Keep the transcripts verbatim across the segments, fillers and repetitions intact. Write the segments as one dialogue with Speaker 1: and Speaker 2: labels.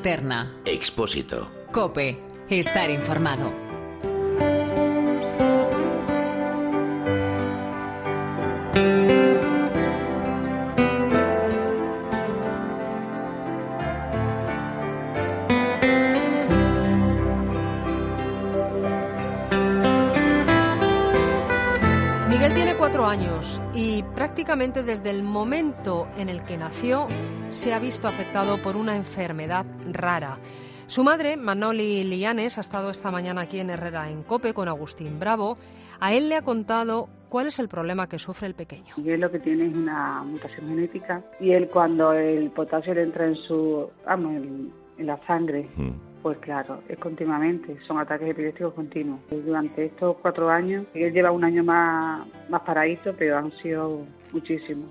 Speaker 1: Materna.
Speaker 2: Expósito.
Speaker 1: COPE. Estar informado.
Speaker 3: Miguel tiene cuatro años y prácticamente desde el momento en el que nació se ha visto afectado por una enfermedad rara. Su madre, Manoli Lianes, ha estado esta mañana aquí en Herrera en COPE con Agustín Bravo. A él le ha contado cuál es el problema que sufre el pequeño.
Speaker 4: Miguel lo que tiene es una mutación genética y él, cuando el potasio le entra en su, vamos, en, en la sangre, mm. pues claro, es continuamente, son ataques epilépticos continuos. Durante estos cuatro años, Miguel lleva un año más, más paradito, pero han sido muchísimos.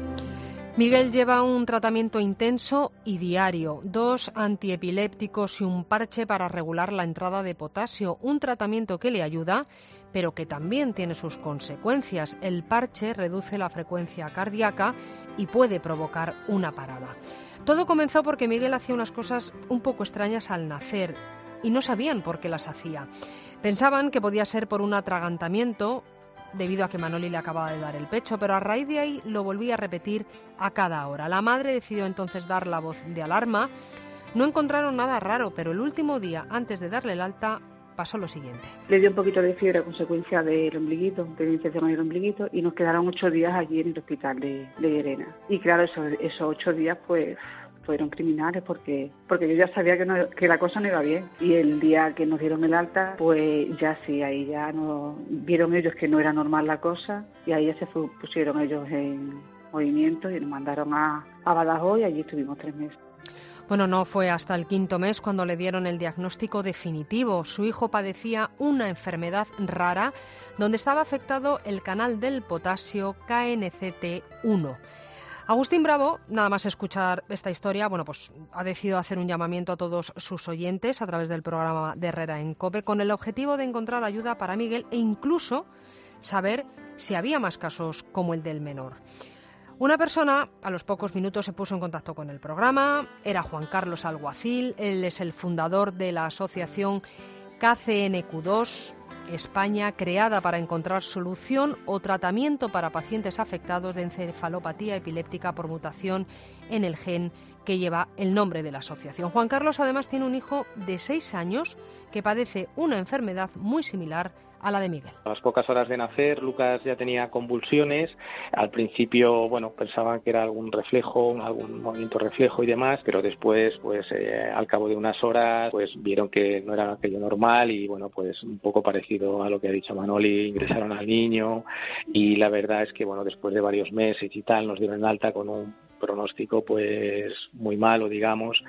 Speaker 3: Miguel lleva un tratamiento intenso y diario, dos antiepilépticos y un parche para regular la entrada de potasio, un tratamiento que le ayuda, pero que también tiene sus consecuencias. El parche reduce la frecuencia cardíaca y puede provocar una parada. Todo comenzó porque Miguel hacía unas cosas un poco extrañas al nacer y no sabían por qué las hacía. Pensaban que podía ser por un atragantamiento, debido a que Manoli le acababa de dar el pecho, pero a raíz de ahí lo volvía a repetir a cada hora. La madre decidió entonces dar la voz de alarma. No encontraron nada raro, pero el último día, antes de darle el alta, pasó lo siguiente.
Speaker 4: Le dio un poquito de fiebre a consecuencia del ombliguito, de la infección en el ombliguito, y nos quedaron ocho días allí en el hospital de, de Llerena. Y claro, esos, esos ocho días pues fueron criminales porque porque yo ya sabía que, no, que la cosa no iba bien. Y el día que nos dieron el alta, pues ya sí, ahí ya no vieron ellos que no era normal la cosa, y ahí ya se fue, pusieron ellos en movimiento y nos mandaron a, a Badajoz, y allí estuvimos tres meses.
Speaker 3: Bueno, no fue hasta el quinto mes cuando le dieron el diagnóstico definitivo. Su hijo padecía una enfermedad rara donde estaba afectado el canal del potasio K N C T uno. Agustín Bravo, nada más escuchar esta historia, bueno, pues ha decidido hacer un llamamiento a todos sus oyentes a través del programa de Herrera en COPE con el objetivo de encontrar ayuda para Miguel e incluso saber si había más casos como el del menor. Una persona a los pocos minutos se puso en contacto con el programa, era Juan Carlos Alguacil, él es el fundador de la asociación K C N Q dos España, creada para encontrar solución o tratamiento para pacientes afectados de encefalopatía epiléptica por mutación en el gen que lleva el nombre de la asociación. Juan Carlos además tiene un hijo de seis años que padece una enfermedad muy similar a la de Miguel.
Speaker 5: A las pocas horas de nacer, Lucas ya tenía convulsiones. Al principio, bueno, pensaban que era algún reflejo, algún movimiento reflejo y demás, pero después, pues eh, al cabo de unas horas, pues vieron que no era aquello normal y, bueno, pues un poco parecido a lo que ha dicho Manoli, ingresaron al niño y la verdad es que, bueno, después de varios meses y tal, nos dieron alta con un pronóstico, pues, muy malo, digamos.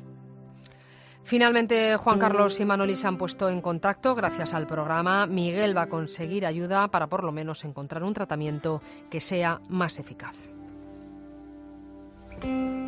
Speaker 3: Finalmente, Juan Carlos y Manoli se han puesto en contacto gracias al programa. Miguel va a conseguir ayuda para por lo menos encontrar un tratamiento que sea más eficaz.